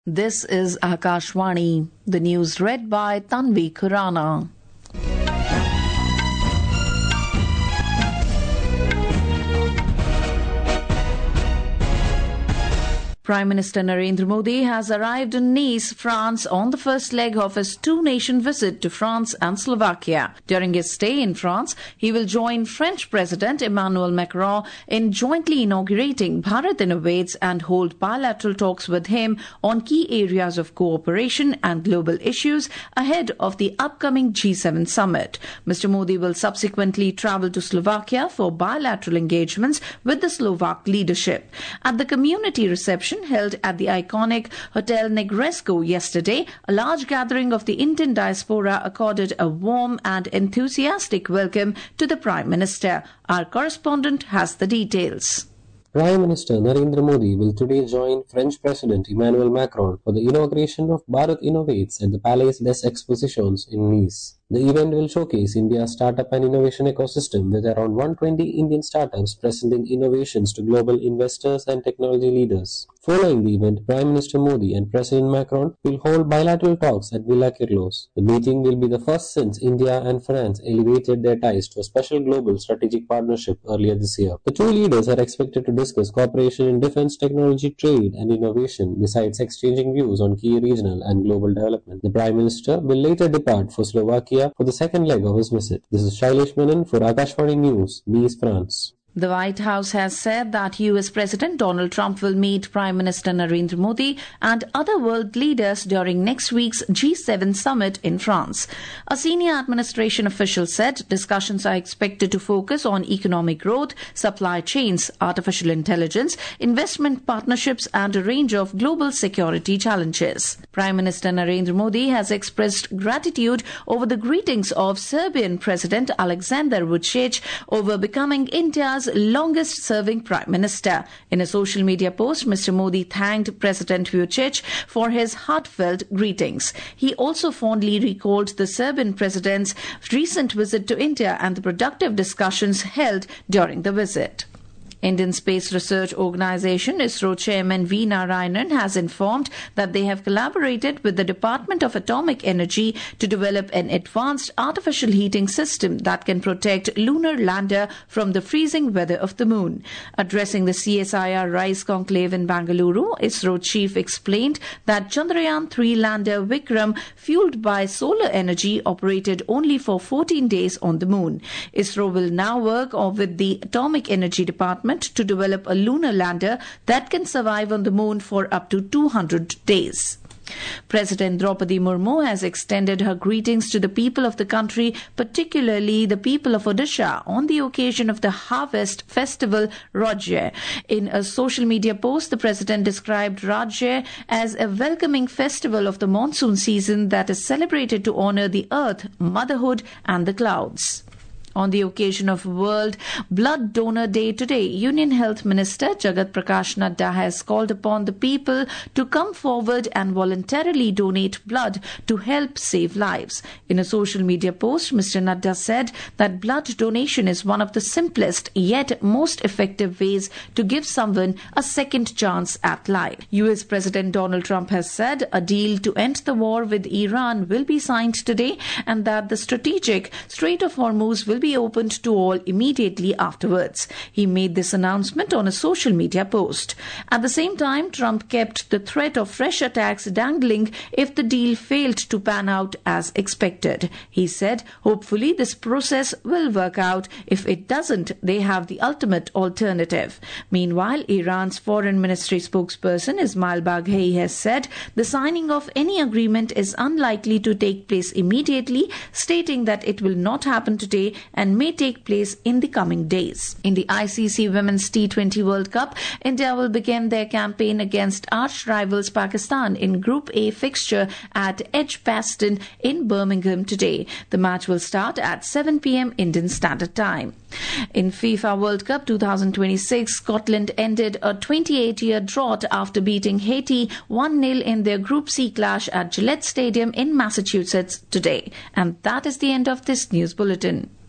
This is Akashvani, the news read by Tanvi Khurana. Prime Minister Narendra Modi has arrived in Nice, France on the first leg of his two-nation visit to France and Slovakia. During his stay in France, he will join French President Emmanuel Macron in jointly inaugurating Bharat Innovates and hold bilateral talks with him on key areas of cooperation and global issues ahead of the upcoming G7 summit. Mr. Modi will subsequently travel to Slovakia for bilateral engagements with the Slovak leadership. At the community reception held at the iconic Hotel Negresco yesterday, a large gathering of the Indian diaspora accorded a warm and enthusiastic welcome to the Prime Minister. Our correspondent has the details. Prime Minister Narendra Modi will today join French President Emmanuel Macron for the inauguration of Bharat Innovates at the Palais des Expositions in Nice. The event will showcase India's startup and innovation ecosystem with around 120 Indian startups presenting innovations to global investors and technology leaders. Following the event, Prime Minister Modi and President Macron will hold bilateral talks at Villa Kirlos. The meeting will be the first since India and France elevated their ties to a special global strategic partnership earlier this year. The two leaders are expected to discuss cooperation in defense, technology, trade and innovation, besides exchanging views on key regional and global development. The Prime Minister will later depart for Slovakia for the second leg of his visit. This is Shailesh Menon for Akashvani News, Nice, France. The White House has said that US President Donald Trump will meet Prime Minister Narendra Modi and other world leaders during next week's G7 summit in France. A senior administration official said discussions are expected to focus on economic growth, supply chains, artificial intelligence, investment partnerships and a range of global security challenges. Prime Minister Narendra Modi has expressed gratitude over the greetings of Serbian President Aleksandar Vučić over becoming India's longest-serving Prime Minister. In a social media post, Mr. Modi thanked President Vučić for his heartfelt greetings. He also fondly recalled the Serbian President's recent visit to India and the productive discussions held during the visit. Indian Space Research Organisation ISRO Chairman V. Narayanan has informed that they have collaborated with the Department of Atomic Energy to develop an advanced artificial heating system that can protect lunar lander from the freezing weather of the moon. Addressing the CSIR Rise Conclave in Bangalore, ISRO chief explained that Chandrayaan-3 lander Vikram, fueled by solar energy, operated only for 14 days on the moon. ISRO will now work with the Atomic Energy Department to develop a lunar lander that can survive on the moon for up to 200 days. President Draupadi Murmu has extended her greetings to the people of the country, particularly the people of Odisha, on the occasion of the harvest festival Rajya. In a social media post, the president described Rajya as a welcoming festival of the monsoon season that is celebrated to honor the earth, motherhood and the clouds. On the occasion of World Blood Donor Day today, Union Health Minister Jagat Prakash Nadda has called upon the people to come forward and voluntarily donate blood to help save lives. In a social media post, Mr. Nadda said that blood donation is one of the simplest yet most effective ways to give someone a second chance at life. US President Donald Trump has said a deal to end the war with Iran will be signed today and that the strategic Strait of Hormuz will be opened to all immediately afterwards. He made this announcement on a social media post. At the same time, Trump kept the threat of fresh attacks dangling if the deal failed to pan out as expected. He said, hopefully this process will work out. If it doesn't, they have the ultimate alternative. Meanwhile, Iran's foreign ministry spokesperson Ismail Baghei has said the signing of any agreement is unlikely to take place immediately, stating that it will not happen today and may take place in the coming days. In the ICC Women's T20 World Cup, India will begin their campaign against arch rivals Pakistan in Group A fixture at Edgbaston in Birmingham today. The match will start at 7 p.m. Indian Standard Time. In FIFA World Cup 2026, Scotland ended a 28-year drought after beating Haiti 1-0 in their Group C clash at Gillette Stadium in Massachusetts today. And that is the end of this news bulletin.